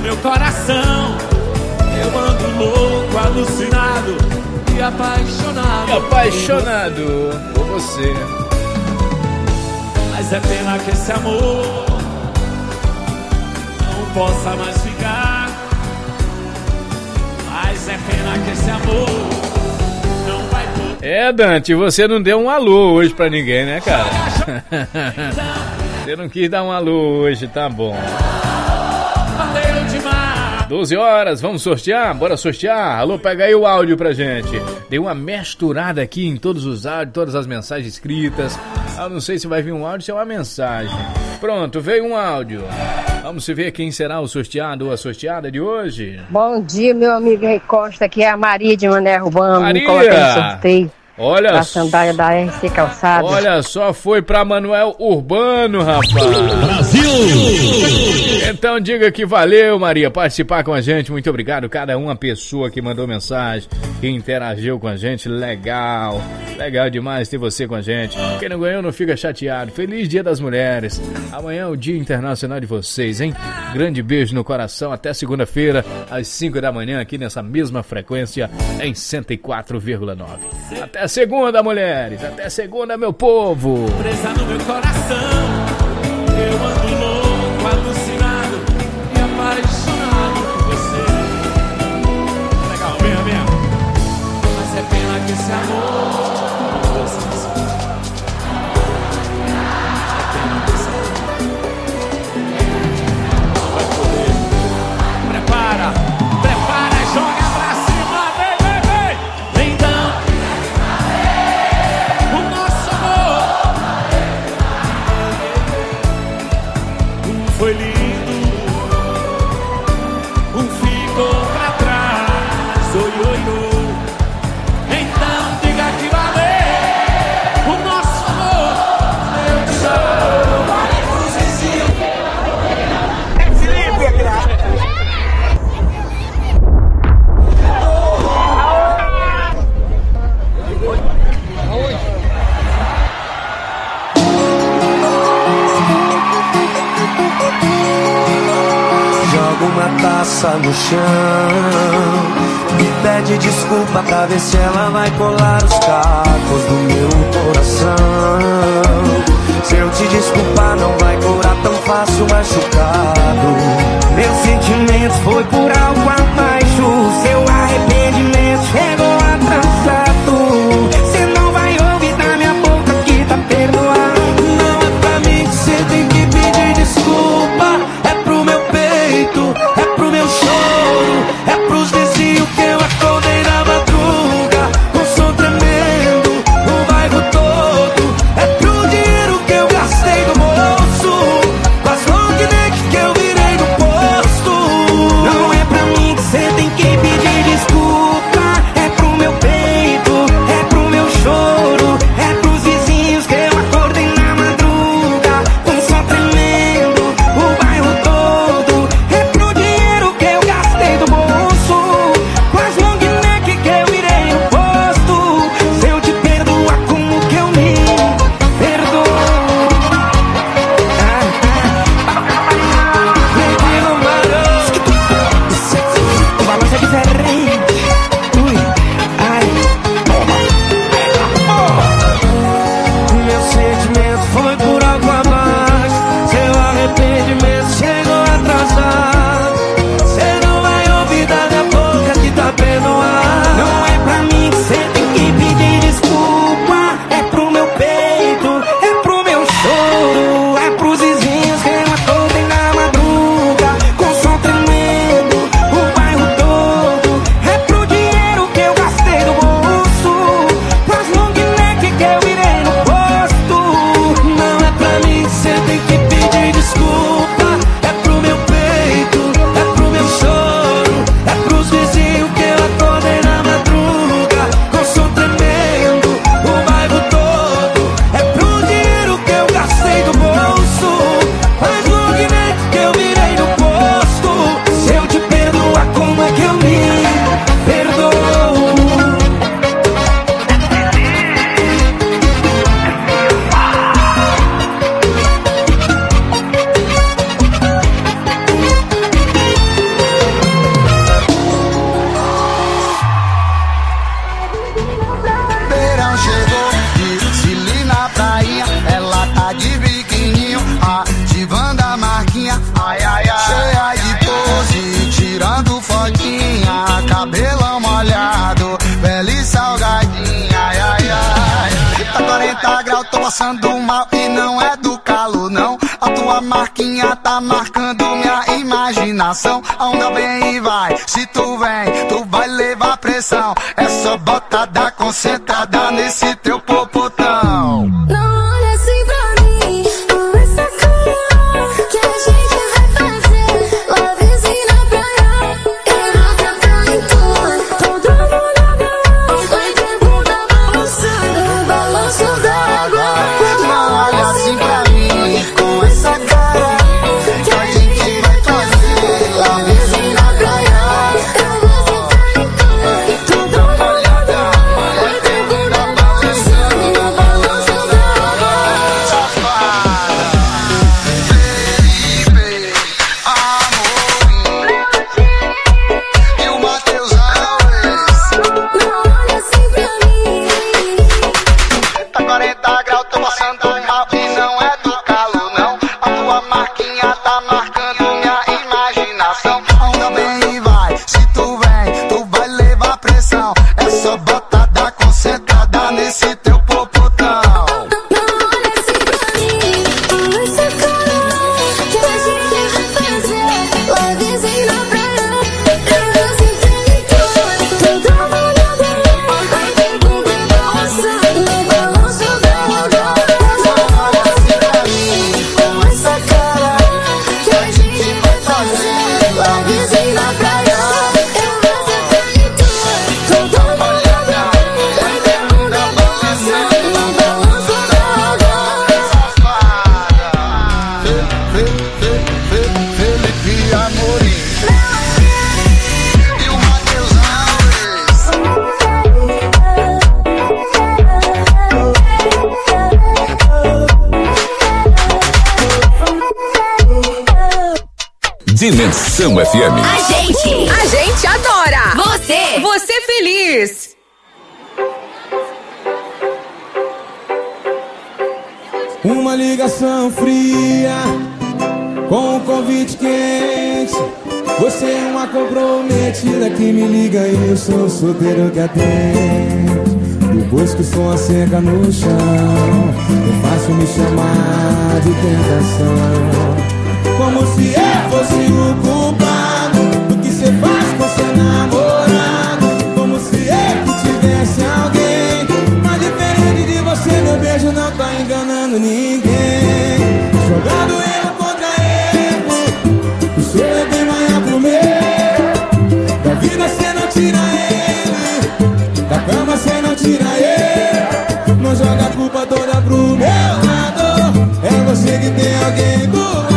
meu coração. Eu ando louco, alucinado e apaixonado. E apaixonado por você. Mas é pena que esse amor não possa mais ficar. Mas é pena que esse amor não vai poder. Dante, você não deu um alô hoje pra ninguém, né, cara? Você não quis dar um alô hoje, tá bom. Valeu demais. 12 horas, vamos sortear? Bora sortear? Alô, pega aí o áudio pra gente. Dei uma misturada aqui em todos os áudios, todas as mensagens escritas. Eu não sei se vai vir um áudio ou se é uma mensagem. Pronto, veio um áudio. Vamos ver quem será o sorteado ou a sorteada de hoje. Bom dia, meu amigo Rei Costa, aqui é a Maria de Mané Urbano. Maria! Me coloquei no sorteio. Olha da sandália da RC Calçada. Olha só, foi pra Manuel Urbano, rapaz. Brasil! Então diga que valeu, Maria, participar com a gente. Muito obrigado, cada uma pessoa que mandou mensagem, que interagiu com a gente. Legal, legal demais ter você com a gente. Quem não ganhou não fica chateado. Feliz Dia das Mulheres. Amanhã é o Dia Internacional de vocês, hein? Grande beijo no coração. Até segunda-feira, às 5 da manhã, aqui nessa mesma frequência, em 104,9. Até segunda, mulheres. Até segunda, meu povo. Presa no meu coração. Eu ando louco, alucinado e apaixonado por você. Legal, venha. Mas é pena que esse amor não fosse assim. É pena que esse amor não vai poder. Prepara, joga pra cima, vem. Então, o nosso amor foi lindo, ficou pra trás, oi. Então diga que valeu o nosso amor. Eu te chamo, vale pro vizinho. É Felipe, Joga uma taça no chão e pede desculpa pra ver se ela vai colar os cacos do meu coração. Se eu te desculpar não vai curar tão fácil machucado. Meu sentimento foi por algo abaixo. Seu arrependimento chegou atrasado. Você não vai ouvir da minha boca que tá perdoado. Não é pra mim que você tem que pedir desculpa. É pro meu peito, é pro meu choro, é pros vizinhos que eu acordei na madruga com som tremendo, o bairro todo. É pro dinheiro que eu gastei do bolso, com as long neck grau, tô passando mal e não é do calor não. A tua marquinha tá marcando minha imaginação. A onda vem e vai, se tu vem, tu vai levar pressão. É só botada concentrada nesse teu popotão. Não olha assim pra mim, com essa cara que a gente vai fazer. Lovezinho na praia, eu vou ficar em tua. Toda molhada, vai ter bunda balançando no balanço da água. Não olha assim pra mim, com essa cara que a gente vai fazer. Lovezinho na praia, Eu vou ficar em tua. Toda molhada, vai ter bunda balançando no balanço da água. safada, Felipe, Amorim e o Matheus Alves. Não olha assim pra mim. Tá 40 graus, tô passando mal e não é do calor não. A tua marquinha tá marcando minha imaginação. A onda vem e vai, se tu vem, tu vai levar pressão. É só botada concentrada nesse teu popotão. Não olha assim pra mim, com essa cara que a gente vai fazer. Lovezinho na praia, eu vou ficar em tua. Toda molhada, vai ter bunda balançando no balanço da água. Não olha assim pra mim, com essa cara Que a gente vai fazer. Lovezinho na praia, eu vou ficar em tua. Toda molhada, vai ter bunda balançando no balanço da água. safada, Felipe Amorim e o Matheus Alves. Dimensão FM. A gente adora. Você feliz. Uma ligação fria com um convite quente. Você é uma comprometida que me liga e eu sou o solteiro que atende. Depois que o som seca no chão, é fácil me chamar de tentação. Como se eu fosse o culpado do que cê faz com seu namorado. Como se eu que tivesse alguém. Mas diferente de você, meu beijo não tá enganando ninguém. Jogando erro contra erro, o seu é bem maior pro meu. Da vida cê não tira ele, da cama cê não tira ele. Não joga a culpa toda pro meu lado. É você que tem alguém do lado.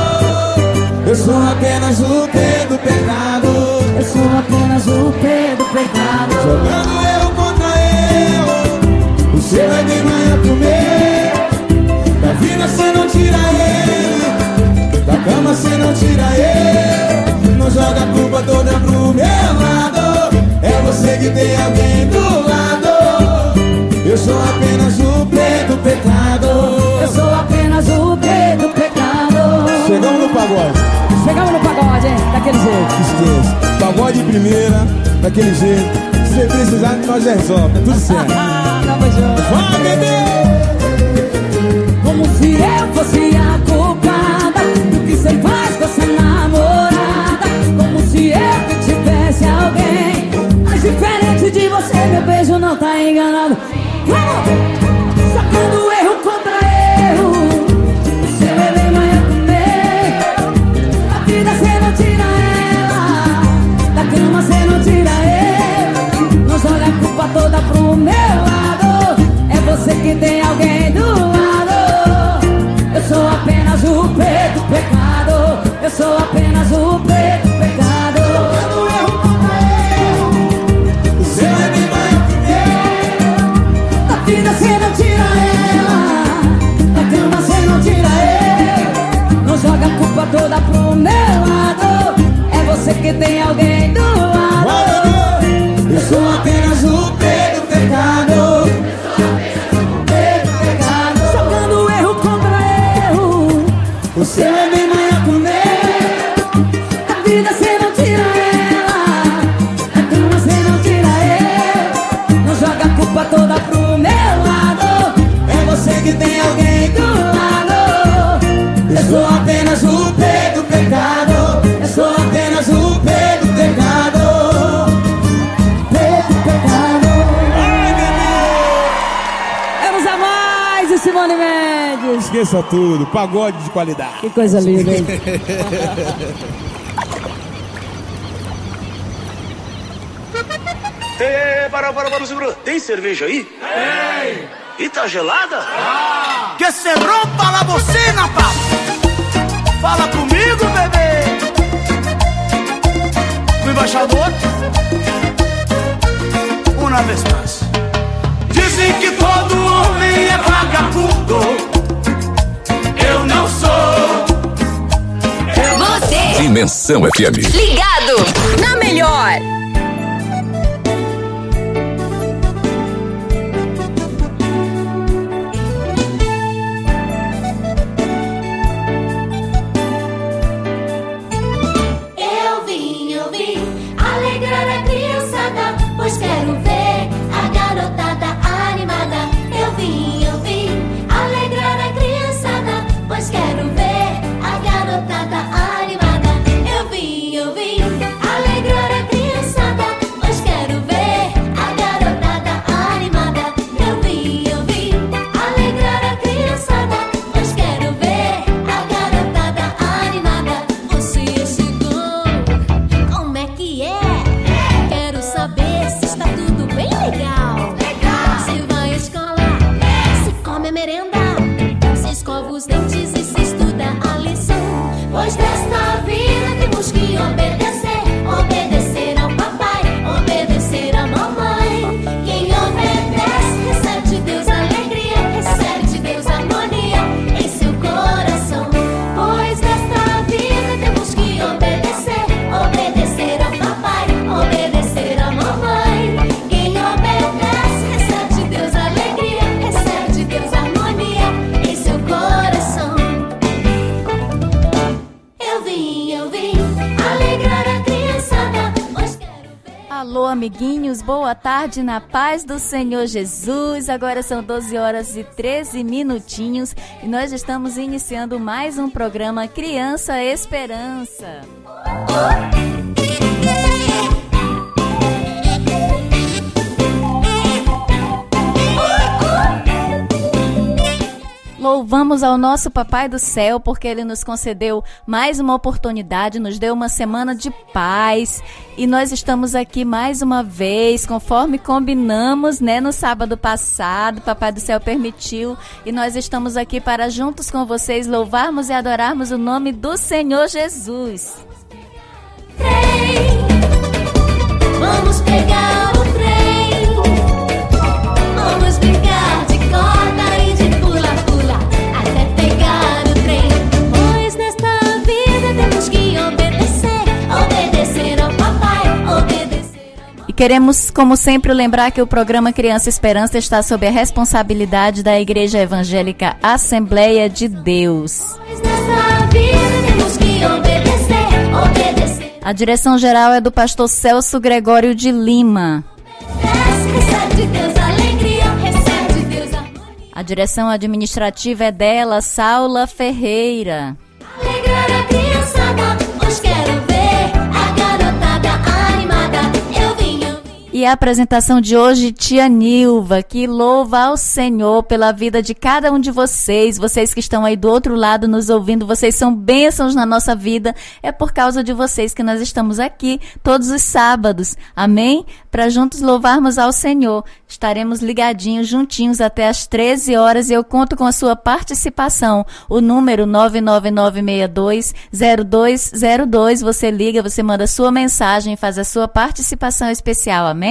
Eu sou apenas o pé do pecado. Eu sou apenas o pé do pecado. Jogando erro contra erro, o seu é bem maior pro meu. Da vida cê não tira ele, da cama cê não tira ele. Não joga a culpa toda pro meu lado. É você que tem alguém do lado. Eu sou apenas o pé do pecado. Eu sou apenas o pé do pecado. Chegamos no pagode. Chegamos no pagode, hein? Daquele jeito. Esqueça. Pagode de primeira, daquele jeito. Se precisar, nós já resolve, tá tudo certo. Tamo junto. Vai, bebê! Como se eu fosse a culpada do que cê faz com essa namorada. Como se eu que tivesse alguém. Mas diferente de você, meu beijo não tá enganado. Vamos! Sacando erro contra erro, o seu é bem maior que o meu. Da vida cê não tira ela, da cama cê não tira ele. Não joga a culpa toda pro meu lado. É você que tem alguém do lado. Eu sou apenas o pé do pecado. Eu sou apenas o pé do pecado. Sacando erro contra erro, O seu é bem maior que o meu. da vida cê não tira ela, da cama cê não tira ele. Não joga a culpa toda pro meu lado. É você que tem alguém do lado. Vai, bebê! Eu sou apenas o pé do pecado. Pé do pecado. Jogando erro contra erro, O seu é bem maior que o meu. da vida cê não tira ela, da cama cê não tira ele. Não joga a culpa toda pro meu lado. É você sou apenas o P do pecado. Eu sou apenas o P do pecado. P do pecado. Ai, bebê! Vamos a mais, e Simone Mendes. Esqueça tudo, pagode de qualidade. Que coisa linda, hein? Para, segura. Tem cerveja aí? Tem. E tá gelada? Ah. Que se rompa la bocina, papo. Fala comigo, bebê. O embaixador. Uma vez mais. Dizem que todo homem é vagabundo. Eu não sou. Você. Dimensão FM. Ligado na melhor. Eu vim alegrar a criançada, pois quero ver a garotada animada. Eu vim alegrar a criançada, pois quero ver a garotada animada. Eu vim alegrar a criançada, pois quero ver a garotada animada. Eu vim alegrar a criançada, pois quero ver a garotada animada. Você chegou, como é que é? Quero saber se está tudo bem legal. Se vai à escola, se come a merenda, se escova os dentes e se estuda a lição. Pois nesta vida temos que obedecer, obedecer ao papai, obedecer à mamãe. Quem obedece recebe de Deus alegria, recebe de Deus harmonia em seu coração. Pois nesta vida temos que obedecer, obedecer ao papai, obedecer à mamãe. Quem obedece recebe de Deus alegria, recebe de Deus harmonia em seu coração. Eu vim alegrar a criançada, pois quero ver. Alô, amiguinhos, boa tarde na paz do Senhor Jesus. Agora são 12 horas e 13 minutinhos e nós estamos iniciando mais um programa Criança Esperança. Louvamos ao nosso Papai do Céu porque Ele nos concedeu mais uma oportunidade, nos deu uma semana de paz e nós estamos aqui mais uma vez, conforme combinamos, né, no sábado passado. Papai do Céu permitiu e nós estamos aqui para juntos com vocês louvarmos e adorarmos o nome do Senhor Jesus. Vamos pegar o trem, vamos brincar de corda e de pula-pula até pegar o trem. Pois nesta vida temos que obedecer, obedecer ao papai, obedecer ao mamãe. E queremos, como sempre, lembrar que o programa Criança Esperança está sob a responsabilidade da Igreja Evangélica Assembleia de Deus. Pois nesta vida temos que obedecer, obedecer. A direção geral é do pastor Celso Gregório de Lima. Recebe de Deus alegria, recebe de Deus harmonia. A direção administrativa é dela, Saula Ferreira. Alegrar a criançada, pois quero ver a garotada animada. Eu vim. E a apresentação de hoje, tia Nilva, que louva ao Senhor pela vida de cada um de vocês. Vocês que estão aí do outro lado nos ouvindo, vocês são bênçãos na nossa vida. É por causa de vocês que nós estamos aqui todos os sábados. Amém? Para juntos louvarmos ao Senhor. Estaremos ligadinhos, juntinhos até às 13 horas e eu conto com a sua participação. O número 99962-0202. Você liga, você manda sua mensagem e faz a sua participação especial. Amém?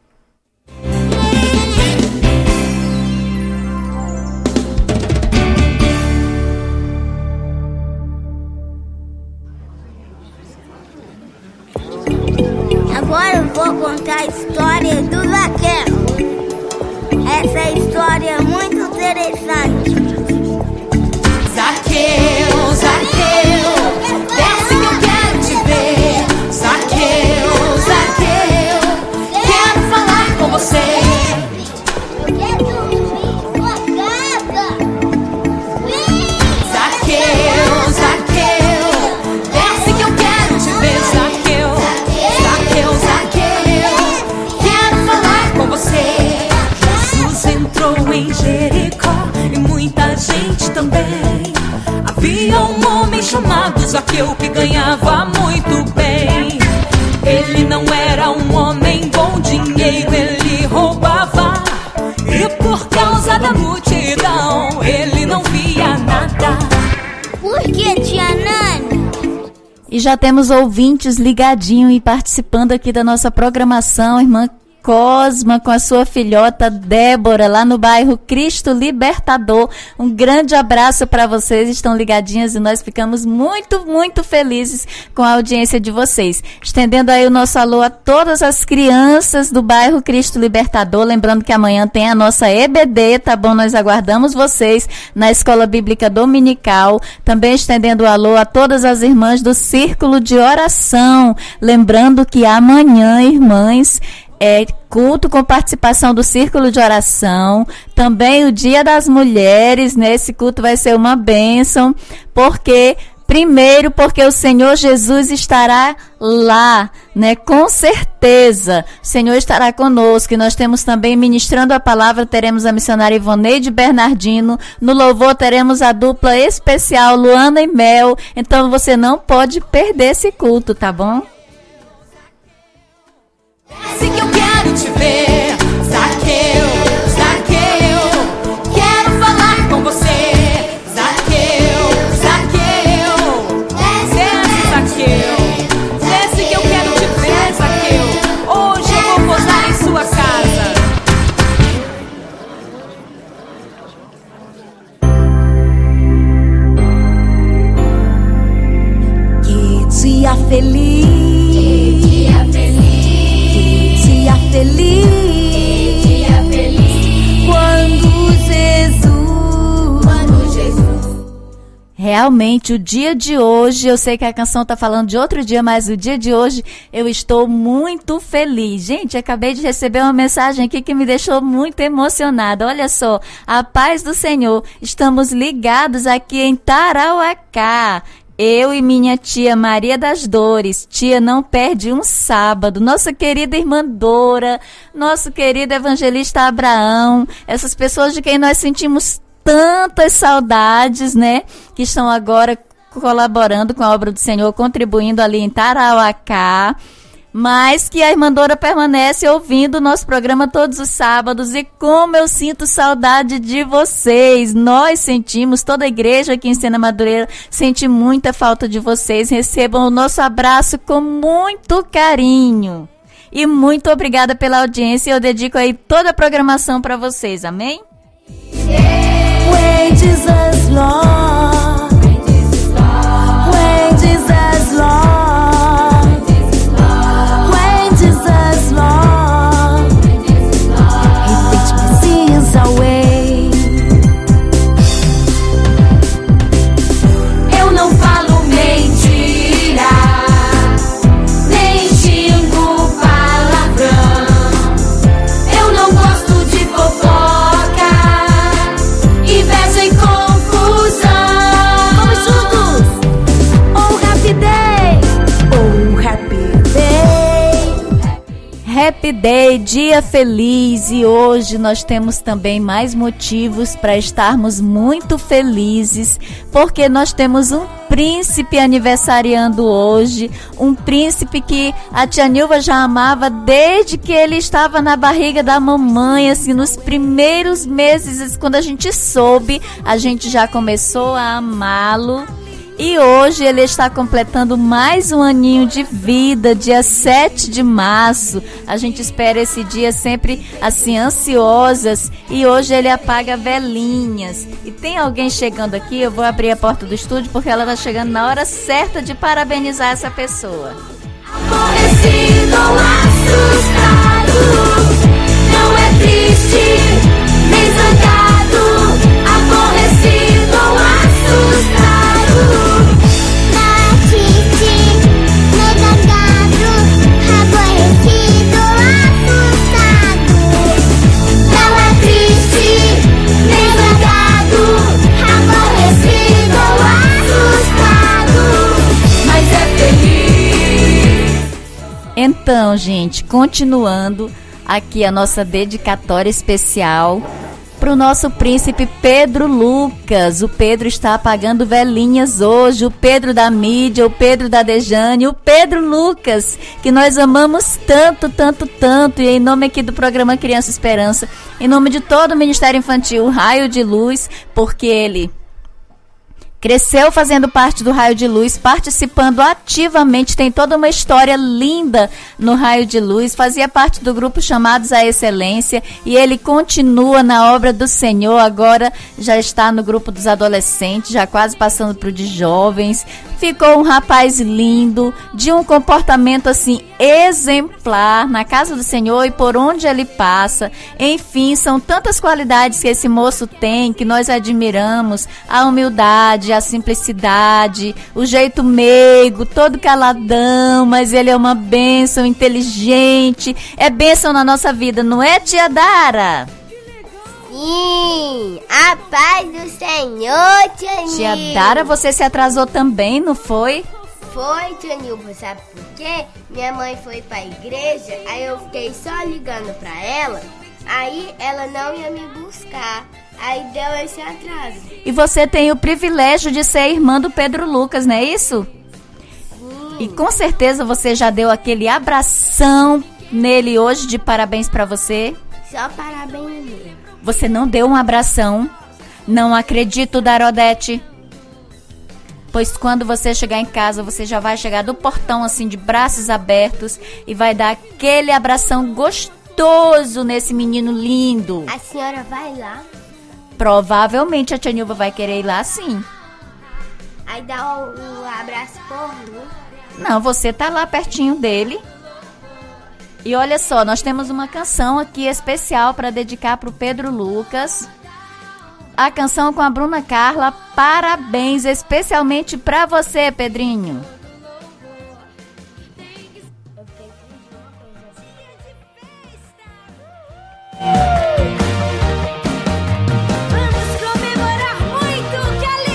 Agora eu vou contar a história do Zaqueu. Essa história é muito interessante. Zaqueu, Zaqueu, desce que eu quero te ver. Zaqueu, Zaqueu, quero falar com você. Eu quero dormir em sua casa. Zaqueu, Zaqueu que ganhava muito bem. Ele não era um homem bom dinheiro, ele roubava. E por causa da multidão, ele não via nada. Por que, tia Nani? E já temos ouvintes ligadinho e participando aqui da nossa programação, irmã Cosma com a sua filhota Débora, lá no bairro Cristo Libertador. Um grande abraço para vocês, estão ligadinhas e nós ficamos muito, muito felizes com a audiência de vocês. Estendendo aí o nosso alô a todas as crianças do bairro Cristo Libertador, lembrando que amanhã tem a nossa EBD, tá bom? Nós aguardamos vocês na Escola Bíblica Dominical. Também estendendo o alô a todas as irmãs do Círculo de Oração, lembrando que amanhã, irmãs, culto com participação do Círculo de Oração, também o Dia das Mulheres, né? Esse culto vai ser uma bênção, porque o Senhor Jesus estará lá, né? Com certeza, o Senhor estará conosco. E nós temos também, ministrando a palavra, teremos a missionária Ivoneide Bernardino, no louvor teremos a dupla especial Luana e Mel, então você não pode perder esse culto, tá bom? Assim que eu quero te ver, Zaqueu, Zaqueu, quero falar com você, Zaqueu, Zaqueu, desce, Zaqueu, desce que eu quero te ver, Zaqueu, hoje eu vou posar em sua casa. Que dia feliz. Realmente, o dia de hoje, eu sei que a canção tá falando de outro dia, mas o dia de hoje eu estou muito feliz. Gente, acabei de receber uma mensagem aqui que me deixou muito emocionada. Olha só, a paz do Senhor, estamos ligados aqui em Tarauacá. Eu e minha tia Maria das Dores, tia não perde um sábado, nossa querida irmã Dora, nosso querido evangelista Abraão, essas pessoas de quem nós sentimos tantas saudades, né, que estão agora colaborando com a obra do Senhor, contribuindo ali em Tarauacá, mas que a irmã Dora permanece ouvindo o nosso programa todos os sábados, e como eu sinto saudade de vocês. Nós sentimos, toda a igreja aqui em Sena Madureira sente muita falta de vocês. Recebam o nosso abraço com muito carinho. E muito obrigada pela audiência. Eu dedico aí toda a programação para vocês. Amém? When Jesus Lord, when Jesus Lord, when Jesus Lord, He takes my sins away. Eu não falo mentira, nem xingo palavrão. Eu não gosto de fofoca, inveja e confusão. Vamos juntos! Oh, happy day! Oh, happy day! Happy Day, dia feliz, e hoje nós temos também mais motivos para estarmos muito felizes, porque nós temos um príncipe aniversariando hoje, um príncipe que a tia Nilva já amava desde que ele estava na barriga da mamãe, assim, nos primeiros meses, quando a gente soube, a gente já começou a amá-lo. E hoje ele está completando mais um aninho de vida, dia 7 de março. A gente espera esse dia sempre assim, ansiosas. E hoje ele apaga velinhas. E tem alguém chegando aqui, eu vou abrir a porta do estúdio porque ela está chegando na hora certa de parabenizar essa pessoa. Aborrecido, assustado, não é triste, nem zangado. Aborrecido, assustado. Então, gente, continuando aqui a nossa dedicatória especial pro nosso príncipe Pedro Lucas. O Pedro está apagando velhinhas hoje. O Pedro da mídia, o Pedro da Dejane, o Pedro Lucas, que nós amamos tanto, tanto, tanto. E em nome aqui do programa Criança Esperança, em nome de todo o Ministério Infantil Raio de Luz, porque ele cresceu fazendo parte do Raio de Luz, participando ativamente, tem toda uma história linda no Raio de Luz, fazia parte do grupo Chamados à Excelência e ele continua na obra do Senhor, agora já está no grupo dos adolescentes, já quase passando para o de jovens. Ficou um rapaz lindo, de um comportamento assim exemplar na casa do Senhor e por onde ele passa. Enfim, são tantas qualidades que esse moço tem, que nós admiramos, a humildade, a simplicidade, o jeito meigo, todo caladão, mas ele é uma bênção, inteligente, é bênção na nossa vida, não é, tia Dara? Sim, a paz do Senhor, tia Nilva. Tia Dara, você se atrasou também, não foi? Foi, tia Nilva, sabe por quê? Minha mãe foi pra igreja, aí eu fiquei só ligando pra ela, aí ela não ia me buscar, aí deu esse atraso. E você tem o privilégio de ser irmã do Pedro Lucas, não é isso? Sim. E com certeza você já deu aquele abração nele hoje de parabéns pra você? Só parabéns mesmo. Você não deu um abração? Não acredito, Darodete. Pois quando você chegar em casa, você já vai chegar do portão assim de braços abertos e vai dar aquele abração gostoso nesse menino lindo. A senhora vai lá? Provavelmente a tia Nilva vai querer ir lá sim. Aí dá o abraço por mim? Não, você tá lá pertinho dele. E olha só, nós temos uma canção aqui especial para dedicar para o Pedro Lucas. A canção com a Bruna Carla, parabéns, especialmente para você, Pedrinho. Vamos comemorar muito, que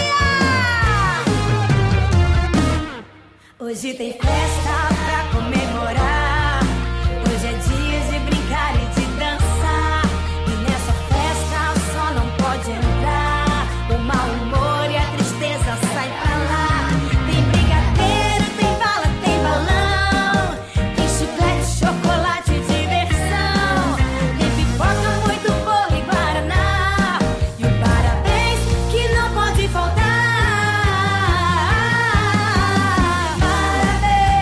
alegria! Hoje tem festa pra comemorar. Hoje é dia de brincar e de dançar. E nessa festa só não pode entrar o mau humor e a tristeza sai pra lá. Tem brigadeiro, tem bala, tem balão, tem chiclete, chocolate, diversão. Tem pipoca, muito bolo e guaraná. E um parabéns que não pode faltar. Parabéns.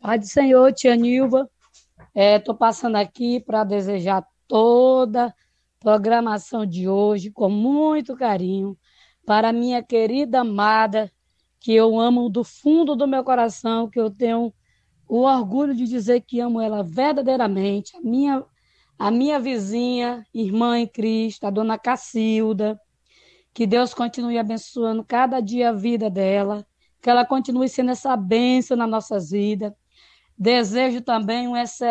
Pai do Senhor, tia Nilva, estou passando aqui para desejar toda a programação de hoje com muito carinho para minha querida amada, que eu amo do fundo do meu coração, que eu tenho o orgulho de dizer que amo ela verdadeiramente, a minha vizinha, irmã em Cristo, a dona Cacilda, que Deus continue abençoando cada dia a vida dela, que ela continue sendo essa bênção nas nossas vidas. Desejo também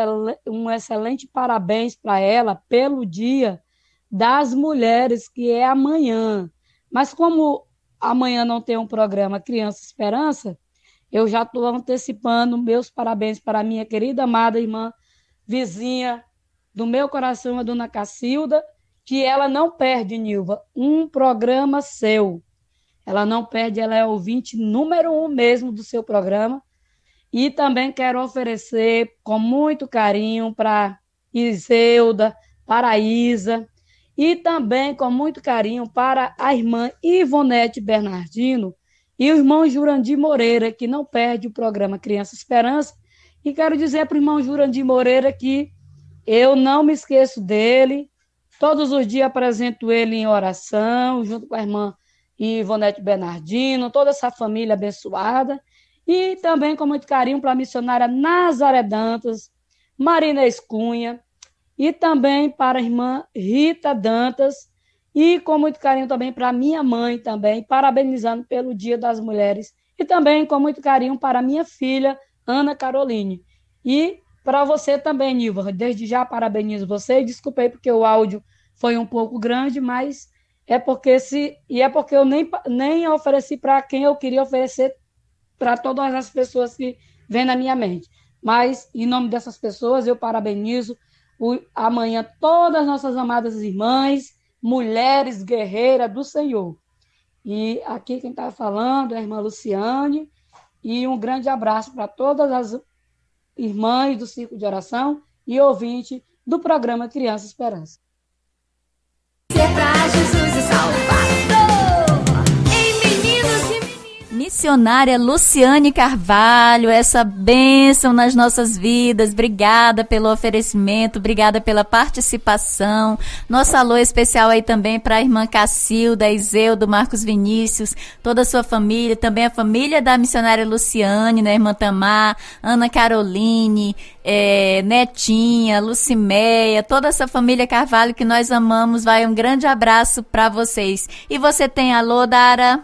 um excelente parabéns para ela pelo Dia das Mulheres, que é amanhã. Mas como amanhã não tem um programa Criança Esperança, eu já estou antecipando meus parabéns para a minha querida, amada irmã, vizinha do meu coração, a dona Cacilda, que ela não perde, Nilva, um programa seu. Ela não perde, ela é ouvinte número 1 mesmo do seu programa. E também quero oferecer com muito carinho para Iselda, para a Isa, e também com muito carinho para a irmã Ivonete Bernardino e o irmão Jurandir Moreira, que não perde o programa Criança Esperança. E quero dizer para o irmão Jurandir Moreira que eu não me esqueço dele. Todos os dias apresento ele em oração, junto com a irmã Ivonete Bernardino, toda essa família abençoada. E também com muito carinho para a missionária Nazaré Dantas, Marinês Cunha, e também para a irmã Rita Dantas, e com muito carinho também para a minha mãe também, parabenizando pelo Dia das Mulheres. E também com muito carinho para a minha filha, Ana Caroline. E para você também, Nilva, desde já parabenizo você. Desculpei porque o áudio foi um pouco grande, mas é porque eu nem ofereci para quem eu queria oferecer, para todas as pessoas que vêm na minha mente. Mas, em nome dessas pessoas, eu parabenizo amanhã todas as nossas amadas irmãs, mulheres guerreiras do Senhor. E aqui quem está falando é a irmã Luciane, e um grande abraço para todas as irmãs do Círculo de Oração e ouvinte do programa Criança Esperança. Pra Jesus e Salvador, ei meninos e meninas. Missionária Luciane Carvalho, essa bênção nas nossas vidas. Obrigada pelo oferecimento, obrigada pela participação. Nosso alô especial aí também para a irmã Cacilda, Iseldo, Marcos Vinícius, toda a sua família, também a família da missionária Luciane, né, irmã Tamar, Ana Caroline, Netinha, Lucimeia, toda essa família Carvalho que nós amamos. Vai um grande abraço para vocês. E você tem alô, Dara?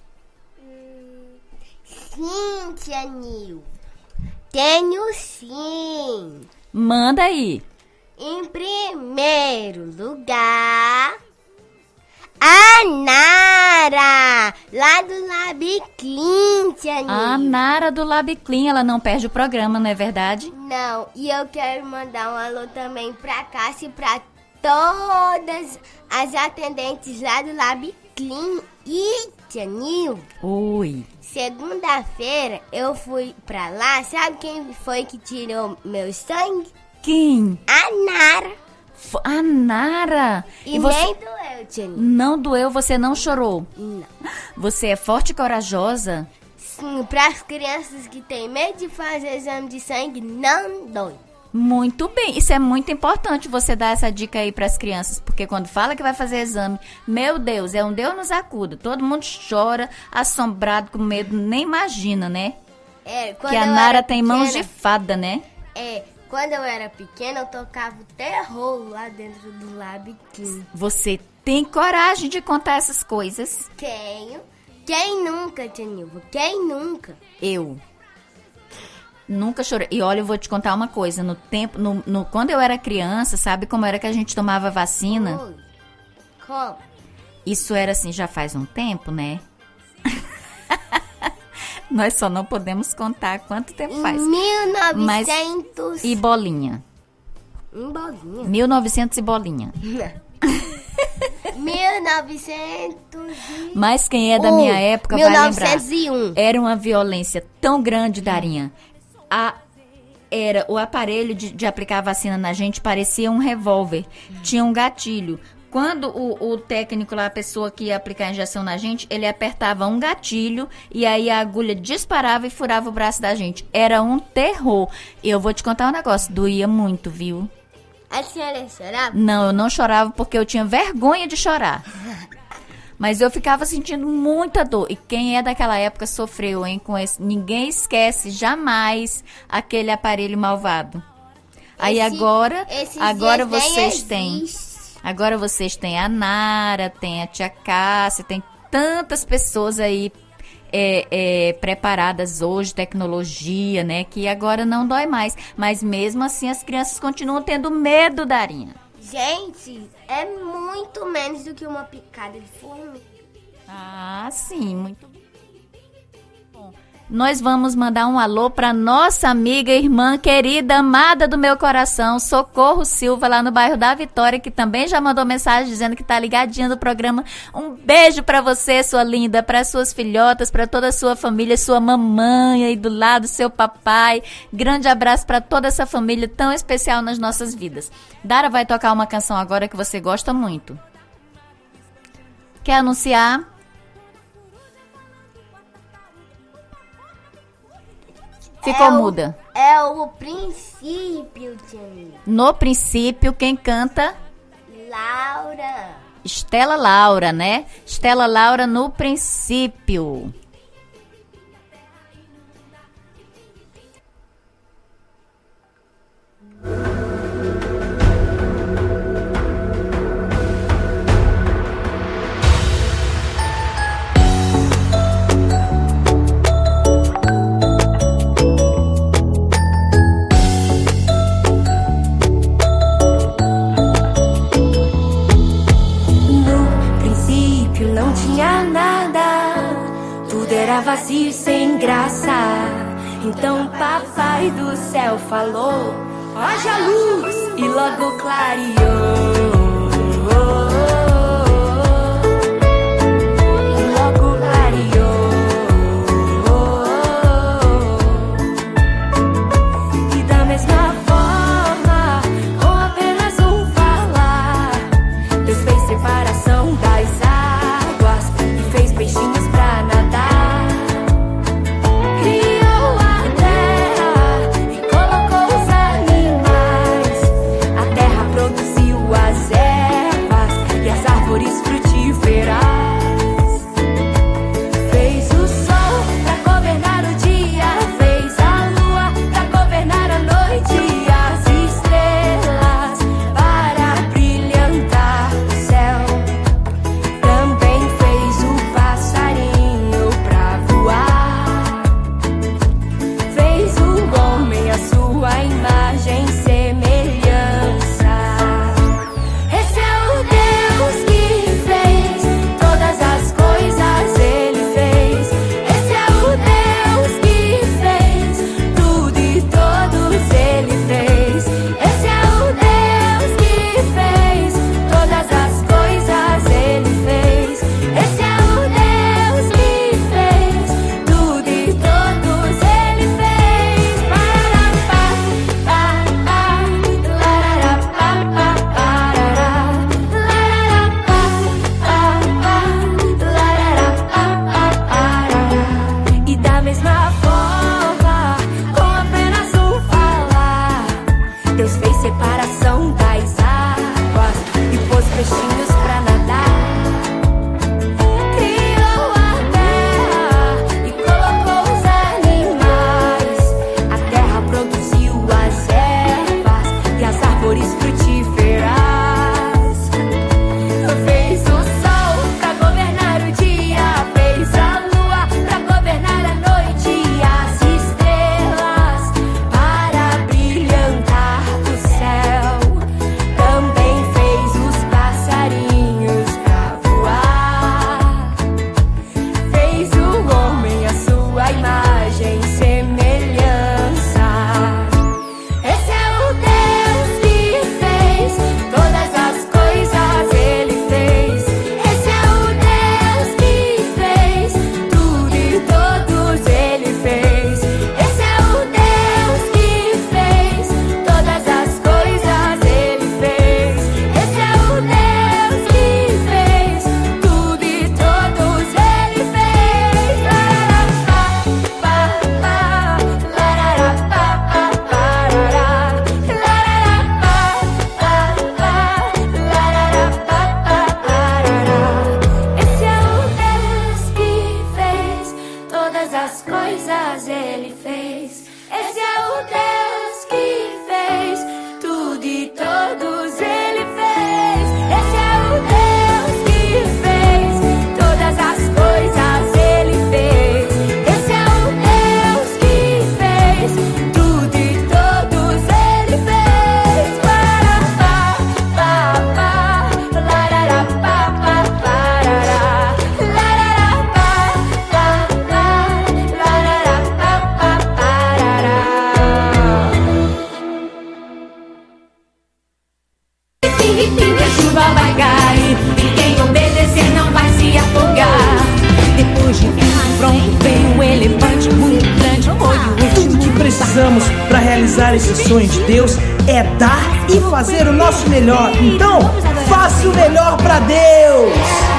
Sim, tia Nil. Tenho sim. Manda aí. Em primeiro lugar, a Nara, lá do Labiclin, tia Nil. A Nara do Labiclin, ela não perde o programa, não é verdade? Não, e eu quero mandar um alô também pra Cássia e pra todas as atendentes lá do Labiclin. E, tia Nil, oi. Segunda-feira eu fui pra lá, sabe quem foi que tirou meu sangue? Quem? A Nara. A Nara? E você... nem doeu, tia Nil. Não doeu, você não chorou? Não. Você é forte e corajosa? Sim, para as crianças que têm medo de fazer exame de sangue, não dói. Muito bem, isso é muito importante você dar essa dica aí para as crianças, porque quando fala que vai fazer exame, meu Deus, é um Deus nos acuda, todo mundo chora, assombrado, com medo, nem imagina, né? Que a Nara tem mãos de fada, né? Quando eu era pequena, eu tocava o terror lá dentro do Labiclin. Você tem coragem de contar essas coisas? Tenho. Quem nunca, tia Nilva? Quem nunca? Eu. Nunca chorei. E olha, eu vou te contar uma coisa. Quando eu era criança, sabe como era que a gente tomava vacina? Oi. Como? Isso era assim, já faz um tempo, né? Nós só não podemos contar quanto tempo faz. 1900... E bolinha. Bolinha? 1900 e bolinha. 1900 Mas quem é da minha época 1901. Vai lembrar. Era uma violência tão grande, Darinha. O aparelho de aplicar a vacina na gente parecia um revólver. Tinha um gatilho. Quando o técnico lá, a pessoa que ia aplicar a injeção na gente, ele apertava um gatilho e aí a agulha disparava e furava o braço da gente. Era um terror. E eu vou te contar um negócio, doía muito, viu? A senhora chorava? Não, eu não chorava porque eu tinha vergonha de chorar. Mas eu ficava sentindo muita dor. E quem é daquela época sofreu, hein, com esse. Ninguém esquece jamais aquele aparelho malvado. Aí agora vocês têm. Agora vocês têm a Nara, tem a tia Cássia, tem tantas pessoas aí preparadas hoje, tecnologia, né? Que agora não dói mais. Mas mesmo assim as crianças continuam tendo medo, Darinha. Gente, é muito menos do que uma picada de formiga. Ah, sim, muito bom. Nós vamos mandar um alô para nossa amiga, irmã, querida, amada do meu coração, Socorro Silva, lá no bairro da Vitória, que também já mandou mensagem dizendo que tá ligadinha do programa. Um beijo para você, sua linda, para suas filhotas, para toda a sua família, sua mamãe aí do lado, seu papai. Grande abraço para toda essa família tão especial nas nossas vidas. Dara vai tocar uma canção agora que você gosta muito. Quer anunciar? Ficou muda. É o princípio, Tianinha. No princípio, quem canta? Laura. Estela Laura, né? Estela Laura no princípio. Era vazio e sem graça. Então papai do céu falou: haja luz, e logo clareou. Toda esse sonho de Deus é dar e fazer o nosso melhor. Então, faça o melhor para Deus.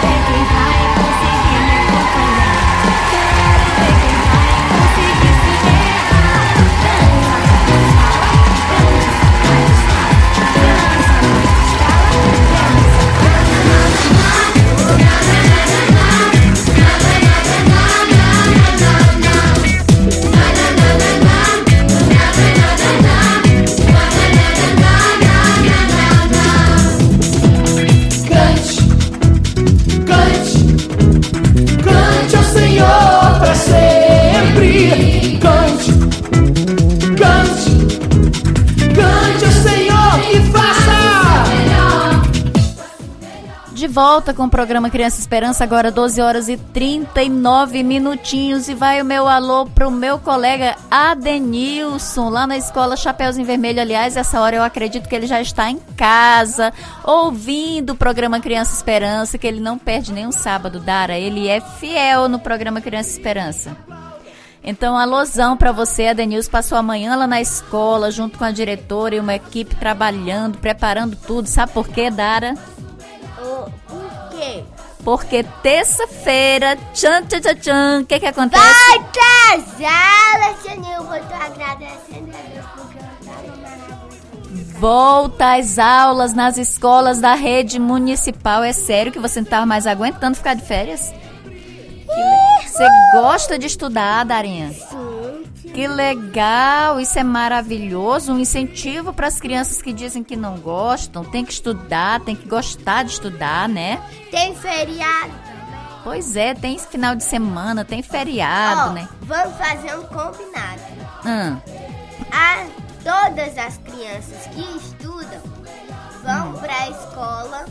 De volta com o programa Criança Esperança, agora 12 horas e 39 minutinhos. E vai o meu alô pro meu colega Adenilson, lá na escola Chapeuzinho Vermelho. Aliás, essa hora eu acredito que ele já está em casa, ouvindo o programa Criança Esperança, que ele não perde nenhum sábado, Dara. Ele é fiel no programa Criança Esperança. Então, alôzão pra você, Adenilson. Passou amanhã lá na escola, junto com a diretora e uma equipe trabalhando, preparando tudo. Sabe por quê, Dara? Por quê? Porque terça-feira, o que acontece? Volta às aulas, tia Nilva. Eu tô agradecendo a Deus porque eu tava maravilhoso. Volta às aulas nas escolas da rede municipal. É sério que você não tava mais aguentando ficar de férias? Você gosta de estudar, Darinha? Sim. Que legal, isso é maravilhoso, um incentivo para as crianças que dizem que não gostam. Tem que estudar, tem que gostar de estudar, né? Tem feriado também. Pois é, tem final de semana, tem feriado, né? Vamos fazer um combinado. Todas as crianças que estudam vão para a escola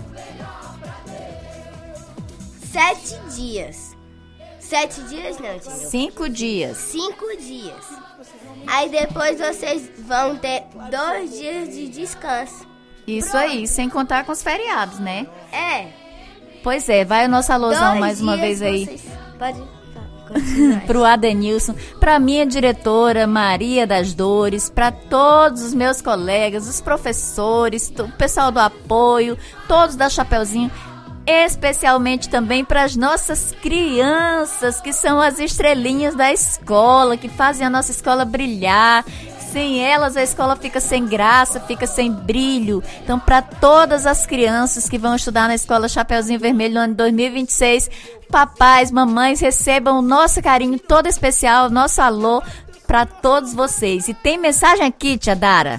7 dias. 7 dias não, entendeu? 5 dias. 5 dias. Aí depois vocês vão ter 2 dias de descanso. Isso aí, sem contar com os feriados, né? É. Pois é, vai o nosso alôzão mais uma vez aí. Pode continuar. Pro Adenilson, pra minha diretora Maria das Dores, pra todos os meus colegas, os professores, o pessoal do apoio, todos da Chapeuzinho. Especialmente também para as nossas crianças, que são as estrelinhas da escola, que fazem a nossa escola brilhar. Sem elas, a escola fica sem graça, fica sem brilho. Então, para todas as crianças que vão estudar na escola Chapeuzinho Vermelho no ano de 2026, papais, mamães, recebam o nosso carinho todo especial, nosso alô para todos vocês. E tem mensagem aqui, tia Dara.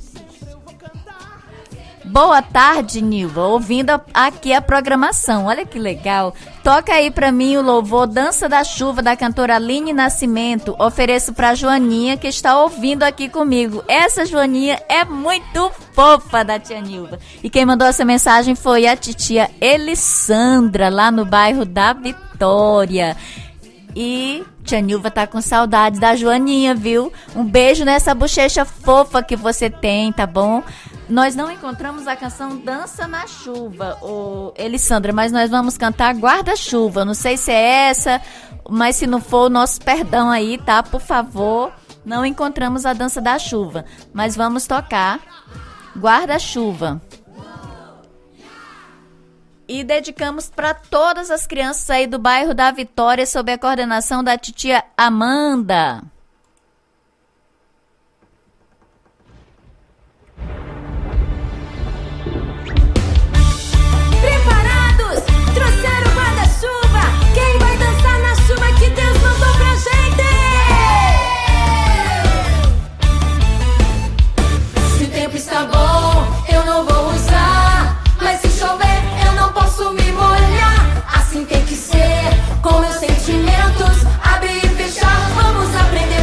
Boa tarde, Nilva, ouvindo aqui a programação, olha que legal. Toca aí pra mim o louvor Dança da Chuva, da cantora Aline Nascimento. Ofereço pra Joaninha, que está ouvindo aqui comigo. Essa Joaninha é muito fofa, da tia Nilva. E quem mandou essa mensagem foi a titia Elissandra, lá no bairro da Vitória. E tia Nilva tá com saudade da Joaninha, viu? Um beijo nessa bochecha fofa que você tem, tá bom? Nós não encontramos a canção Dança na Chuva, Elissandra, mas nós vamos cantar Guarda-Chuva. Não sei se é essa, mas se não for, nosso perdão aí, tá? Por favor, não encontramos a Dança da Chuva, mas vamos tocar Guarda-Chuva. E dedicamos para todas as crianças aí do bairro da Vitória, sob a coordenação da titia Amanda. Preparados? Trouxeram o guarda-chuva. Quem vai dançar na chuva que Deus mandou pra gente? Se o tempo está bom, eu não vou usar. Mas se chover, eu não posso me molhar. Assim tem que ser, com meus sentimentos. Abrir e fechar, vamos aprender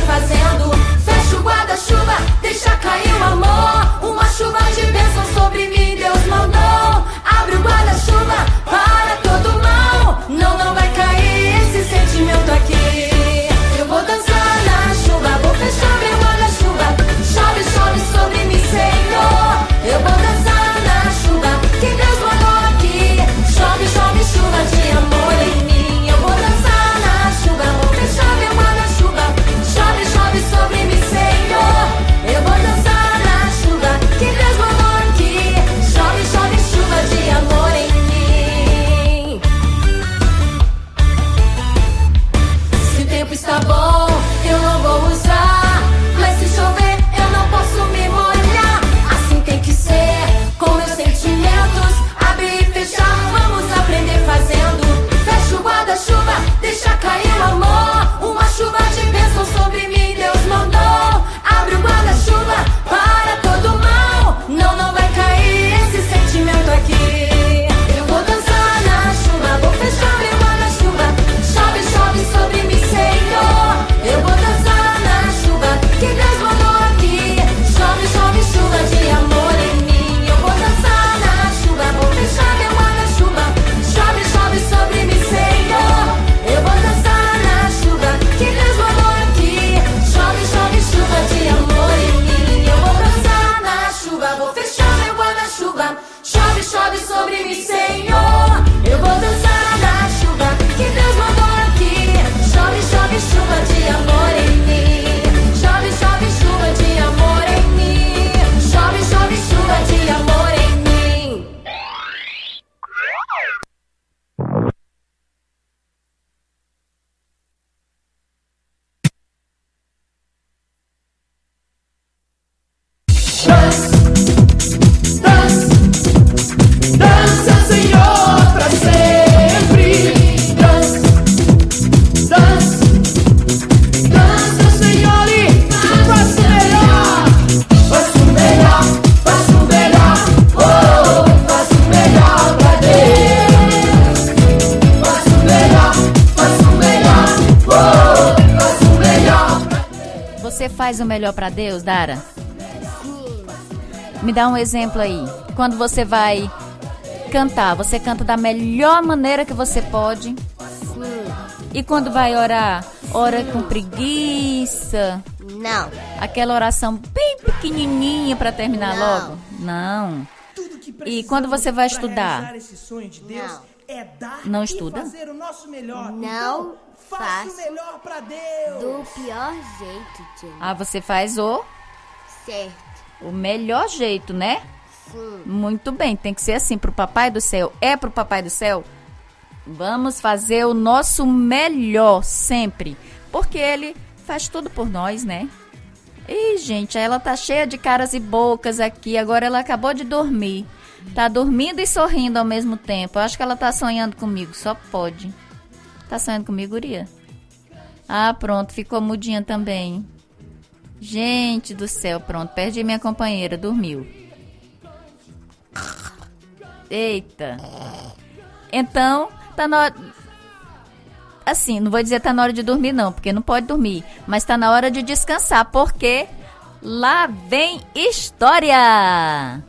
faz o melhor pra Deus, Dara? Sim. Me dá um exemplo aí. Quando você vai cantar, você canta da melhor maneira que você pode? Sim. E quando vai orar, ora com preguiça? Não. Aquela oração bem pequenininha pra terminar Não. logo? Não. E quando você vai estudar? Não estuda? Não faço do pior jeito, Jenny. Ah, você faz o Certo. melhor jeito, né? Sim. Muito bem, tem que ser assim pro Papai do Céu. É pro Papai do Céu? Vamos fazer o nosso melhor sempre, porque Ele faz tudo por nós, né? Ih, gente, ela tá cheia de caras e bocas aqui. Agora ela acabou de dormir. Tá dormindo e sorrindo ao mesmo tempo. Eu acho que ela tá sonhando comigo, só pode. Tá sonhando comigo, guria? Ah, pronto, ficou mudinha também. Gente do céu, pronto, perdi minha companheira, dormiu. Eita. Então, tá na hora... Assim, não vou dizer tá na hora de dormir não, porque não pode dormir. Mas tá na hora de descansar, porque lá vem história!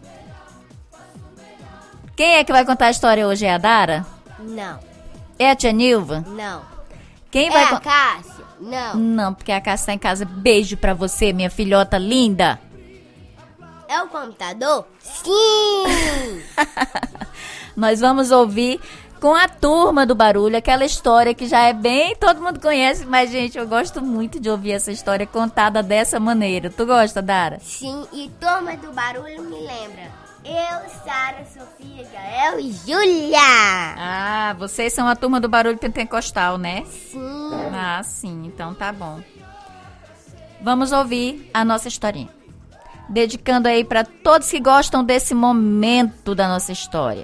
Quem é que vai contar a história hoje? É a Dara? Não. É a tia Nilva? Não. Quem vai a Cássia? Não. Não, porque a Cássia tá em casa. Beijo pra você, minha filhota linda. É o computador? Sim! Nós vamos ouvir com a Turma do Barulho, aquela história que já é bem, todo mundo conhece, mas, gente, eu gosto muito de ouvir essa história contada dessa maneira. Tu gosta, Dara? Sim, e Turma do Barulho me lembra. Eu, Sara, Sofia, Gael e Júlia. Ah, vocês são a Turma do Barulho Pentecostal, né? Sim. Ah, sim, então tá bom. Vamos ouvir a nossa historinha. Dedicando aí pra todos que gostam desse momento da nossa história.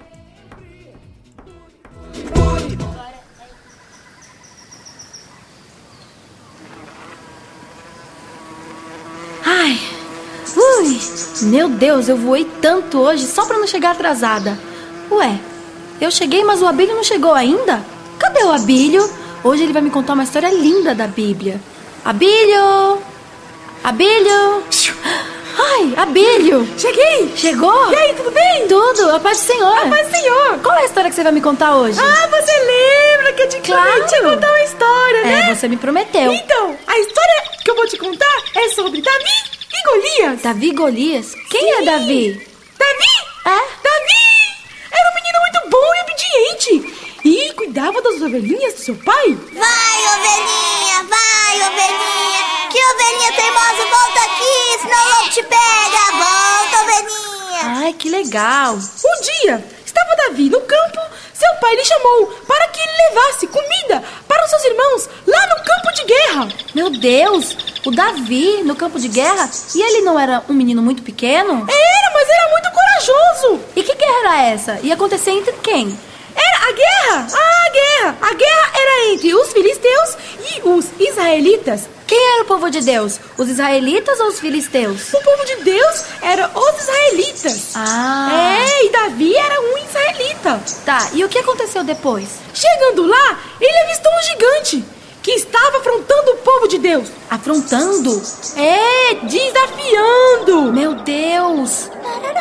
Ai, meu Deus, eu voei tanto hoje só pra não chegar atrasada. Ué, eu cheguei, mas o Abílio não chegou ainda? Cadê o Abílio? Hoje ele vai me contar uma história linda da Bíblia. Abílio! Abílio! Ai, Abílio! Cheguei! Chegou? E aí, tudo bem? Tudo, a paz do Senhor! A paz do Senhor! Qual é a história que você vai me contar hoje? Ah, você lembra que eu te prometi contar uma história, né? É, você me prometeu. Então, a história que eu vou te contar é sobre Davi e Golias. Davi e Golias? Quem é Davi? Davi? É? Davi era um menino muito bom e obediente. E cuidava das ovelhinhas do seu pai. Vai, ovelhinha, que ovelhinha teimosa, volta aqui, senão o lobo te pega, volta, ovelhinha. Ai, que legal. Um dia, estava Davi no campo, seu pai lhe chamou para que ele levasse comida para os seus irmãos lá no campo de guerra. Meu Deus, o Davi no campo de guerra? E ele não era um menino muito pequeno? Era, mas era muito corajoso. E que guerra era essa? Ia acontecer entre quem? Era a guerra! A guerra era entre os filisteus e os israelitas. Quem era o povo de Deus? Os israelitas ou os filisteus? O povo de Deus era os israelitas. Ah! É, e Davi era um israelita. Tá, e o que aconteceu depois? Chegando lá, ele avistou um gigante que estava afrontando o povo de Deus. Afrontando? É, desafiando. Meu Deus!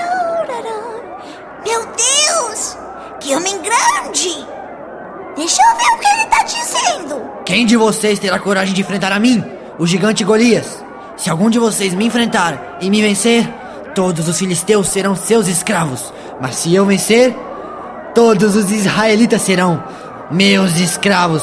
Meu Deus! Que homem grande! Deixa eu ver o que ele tá dizendo. Quem de vocês terá coragem de enfrentar a mim, o gigante Golias? Se algum de vocês me enfrentar e me vencer, todos os filisteus serão seus escravos. Mas se eu vencer, todos os israelitas serão meus escravos.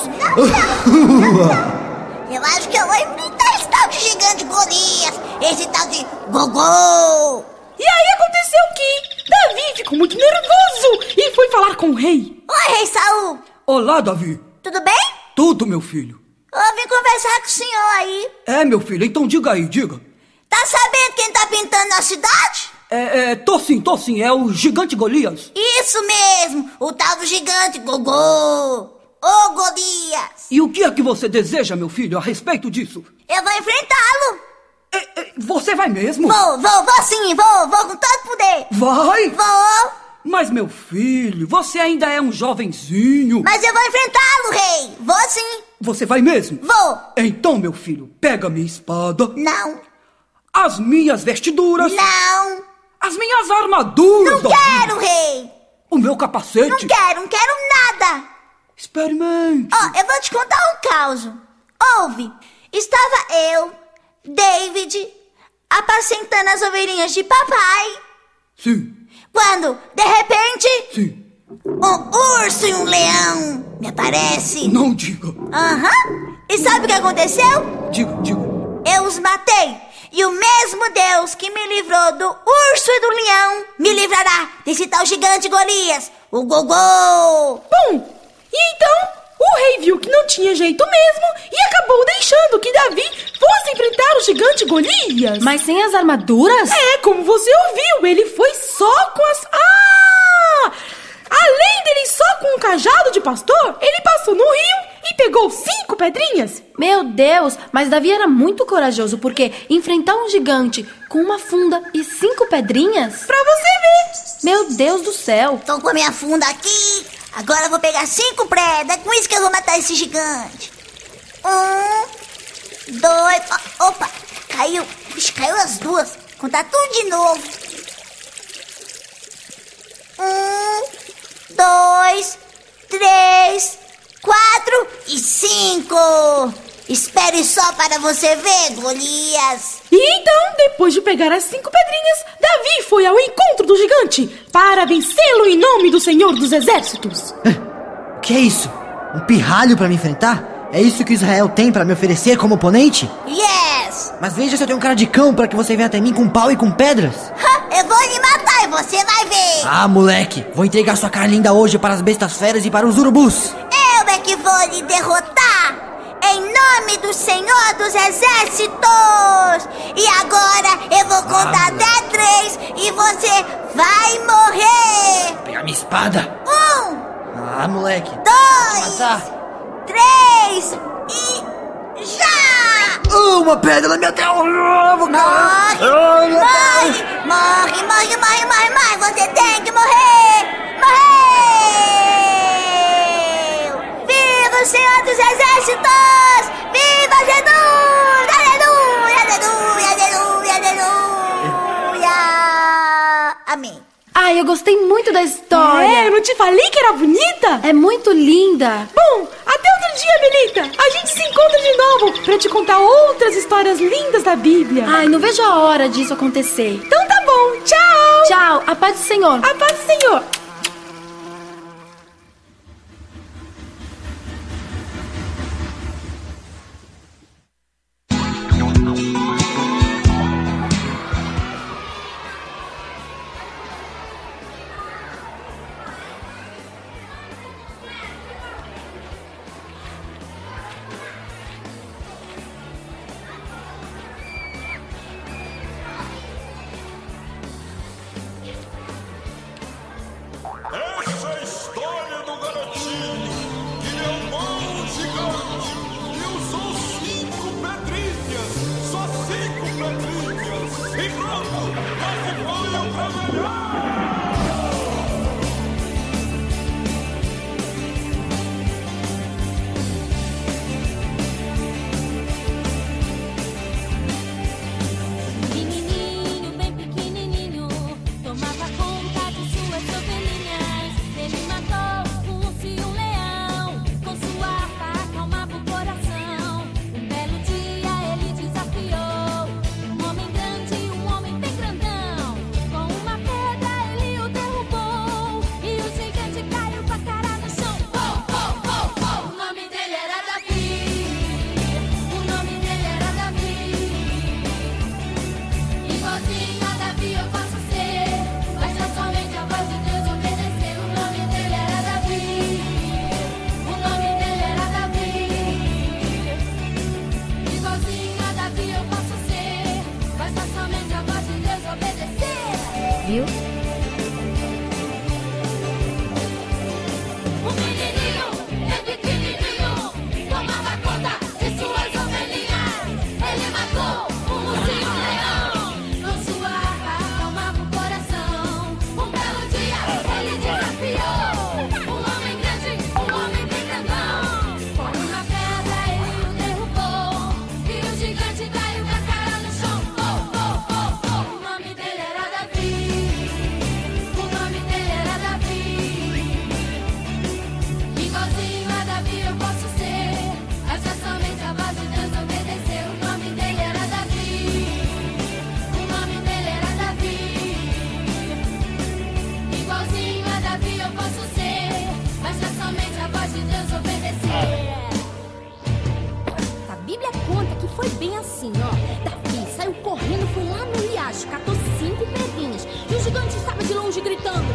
Eu acho que eu vou enfrentar esse tal de gigante Golias, esse tal de Gogô. E aí aconteceu que Davi ficou muito nervoso e foi falar com o rei. Oi, rei Saul. Olá, Davi. Tudo bem? Tudo, meu filho. Eu vim conversar com o senhor aí. É, meu filho, então diga aí, diga. Tá sabendo quem tá pintando a cidade? Tô sim, é o gigante Golias. Isso mesmo, o tal do gigante Gogô. Ô, Golias. E o que é que você deseja, meu filho, a respeito disso? Eu vou enfrentá-lo. Você vai mesmo? Vou sim, vou com todo poder. Vai? Vou. Mas, meu filho, você ainda é um jovenzinho. Mas eu vou enfrentá-lo, rei. Vou sim. Você vai mesmo? Vou. Então, meu filho, pega minha espada. Não. As minhas vestiduras. Não. As minhas armaduras. Não quero, rei. O meu capacete. Não quero nada. Experimente. Ó, eu vou te contar um caos. Ouve. Estava eu, David, apacentando as ovelhinhas de papai. Sim. Quando, de repente... Sim. Um urso e um leão me aparece. Não diga. Aham. E sabe o que aconteceu? Diga. Eu os matei. E o mesmo Deus que me livrou do urso e do leão me livrará desse tal gigante Golias, o Gogô. Bom, e então o rei viu que não tinha jeito mesmo e acabou deixando que Davi fosse enfrentar o gigante Golias. Mas sem as armaduras? É, como você ouviu, ele foi só com as... Além dele só com um cajado de pastor, ele passou no rio e pegou 5 pedrinhas. Meu Deus, mas Davi era muito corajoso, porque enfrentar um gigante com uma funda e 5 pedrinhas... Pra você ver. Meu Deus do céu. Tô com a minha funda aqui. Agora eu vou pegar 5 pedras. É com isso que eu vou matar esse gigante. 1, 2... Opa, caiu. Ixi, caiu as duas. Contar tudo de novo. 1, 2, 3, 4 e 5. Espere só para você ver, Golias. E então, depois de pegar as 5 pedrinhas, Davi foi ao encontro do gigante para vencê-lo em nome do Senhor dos Exércitos. O que é isso? Um pirralho para me enfrentar? É isso que Israel tem para me oferecer como oponente? Yes! Mas veja se eu tenho cara de cão para que você venha até mim com pau e com pedras. Eu vou lhe matar e você vai ver. Ah, moleque, vou entregar sua cara linda hoje para as bestas feras e para os urubus. Eu é que vou lhe derrotar, em nome do Senhor dos Exércitos. E agora eu vou contar até 3 e você vai morrer. Vou pegar minha espada. 1, moleque. 2, 3 e já! Uma pedra na minha tela. Morre! Você tem que morrer! Morreu! Viva o Senhor dos Exércitos! Viva Jesus! Aleluia! Amém. Ai, eu gostei muito da história. É, eu não te falei que era bonita? É muito linda. Bom, até outro dia, Melita. A gente se encontra de novo pra te contar outras histórias lindas da Bíblia. Ai, não vejo a hora disso acontecer. Então tá bom, tchau. Tchau, a paz do Senhor. A paz do Senhor. voz de Deus obedecer. A Bíblia conta que foi bem assim, ó. Davi saiu correndo, foi lá no riacho, catou 5 pedrinhas e o gigante estava de longe gritando.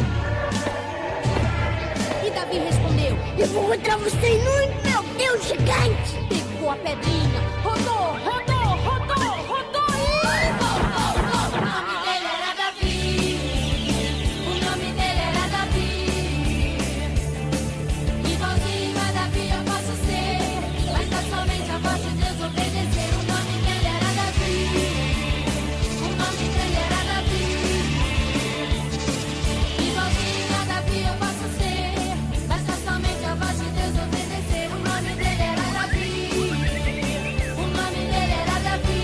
E Davi respondeu: Eu vou contra você, no meu Deus gigante. Pegou a pedrinha, rodou, rodou, rodou, rodou e voltou. O nome dele era Davi. O nome dele era Davi. Igualzinho a Davi eu posso ser, basta somente a voz de Deus obedecer. O nome dele era Davi. O nome dele era Davi. Igualzinho a Davi eu posso ser, basta somente a voz de Deus obedecer. O nome dele era Davi. O nome dele era Davi.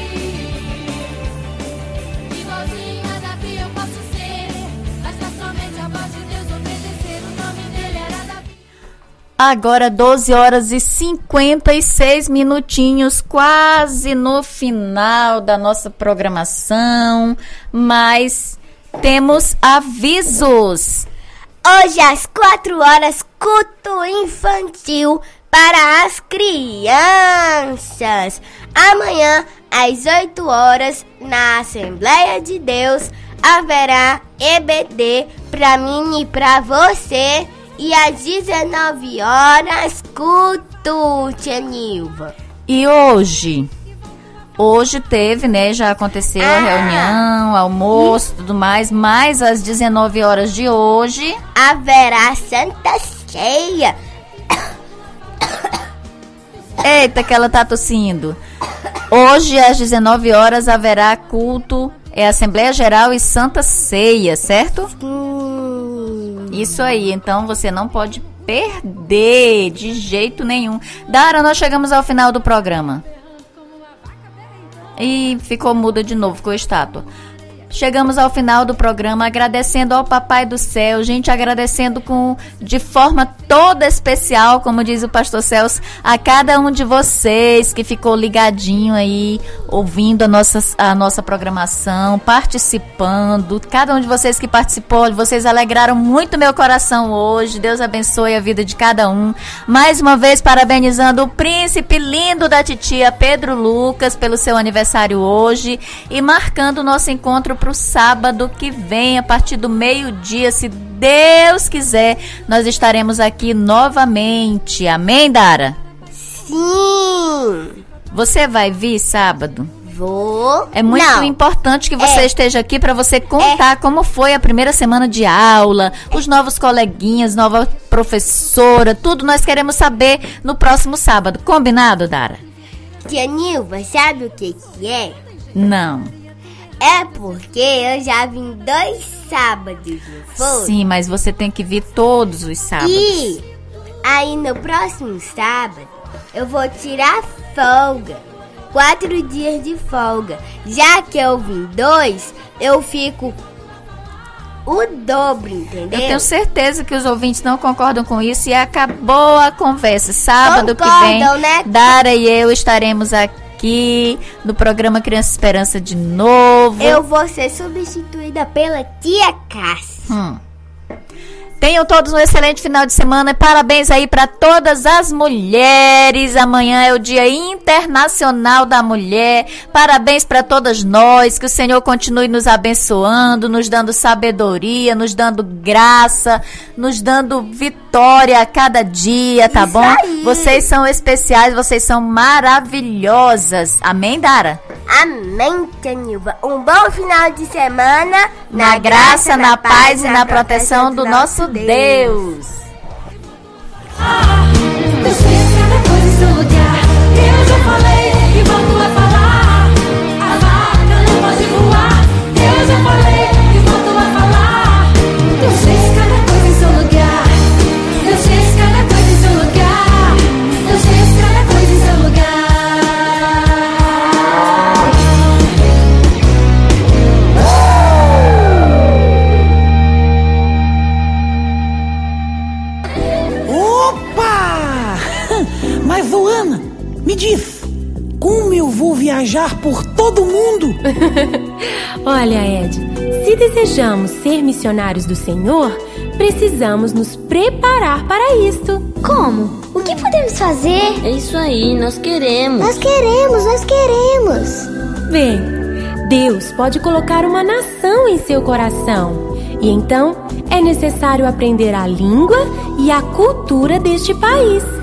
Igualzinho a Davi eu posso ser, basta somente a voz de Deus obedecer. O nome dele era Davi. Agora 12 horas e 56 minutinhos, quase no final da nossa programação, mas temos avisos. Hoje às 4 horas, culto infantil para as crianças. Amanhã às 8 horas, na Assembleia de Deus, haverá EBD para mim e para você. E às 19 horas, culto, tia Nilva. E hoje teve, né, já aconteceu a reunião, almoço, tudo mais, mas às 19 horas de hoje haverá Santa Ceia. Eita, que ela tá tossindo. Hoje às 19 horas haverá culto, Assembleia Geral e Santa Ceia, certo? Isso aí, então você não pode perder de jeito nenhum. Dara, nós chegamos ao final do programa. E ficou muda de novo, ficou estátua. Chegamos ao final do programa agradecendo ao Papai do Céu, gente, agradecendo de forma toda especial, como diz o pastor Celso, a cada um de vocês que ficou ligadinho aí, ouvindo a nossa programação, participando, cada um de vocês que participou, vocês alegraram muito meu coração hoje, Deus abençoe a vida de cada um. Mais uma vez parabenizando o príncipe lindo da titia Pedro Lucas pelo seu aniversário hoje e marcando o nosso encontro para o sábado que vem, a partir do meio-dia, se Deus quiser, nós estaremos aqui novamente. Amém, Dara? Sim. Você vai vir sábado? Vou. É muito importante que você esteja aqui para você contar como foi a primeira semana de aula, os novos coleguinhas, nova professora, tudo nós queremos saber no próximo sábado. Combinado, Dara? Tia Nilva, sabe o que é? Não. É porque eu já vim 2 sábados, não foi? Sim, mas você tem que vir todos os sábados. E aí no próximo sábado eu vou tirar folga. 4 dias de folga. Já que eu vim 2, eu fico o dobro, entendeu? Eu tenho certeza que os ouvintes não concordam com isso e acabou a conversa. Sábado que vem, né? Dara e eu estaremos aqui no programa Criança Esperança de novo. Eu vou ser substituída pela tia Cássia. Tenham todos um excelente final de semana. Parabéns aí para todas as mulheres. Amanhã é o Dia Internacional da Mulher. Parabéns para todas nós. Que o Senhor continue nos abençoando, nos dando sabedoria, nos dando graça, nos dando vitória a cada dia, tá bom? Aí. Vocês são especiais, vocês são maravilhosas. Amém, Dara? Amém, tia Nilva. Um bom final de semana. Na graça, na paz e na proteção do nosso Deus. Deus fez cada coisa em seu lugar. Eu já falei e volto a falar. A vaca não pode voar. Eu já falei e volto a falar. Deus fez cada coisa em seu lugar. Deus fez cada coisa em seu lugar. Deus fez cada coisa em seu lugar. Mas, Luana, me diz, como eu vou viajar por todo mundo? Olha, Ed, se desejamos ser missionários do Senhor, precisamos nos preparar para isto. Como? O que podemos fazer? É isso aí, nós queremos. Nós queremos. Bem, Deus pode colocar uma nação em seu coração. E então é necessário aprender a língua e a cultura deste país.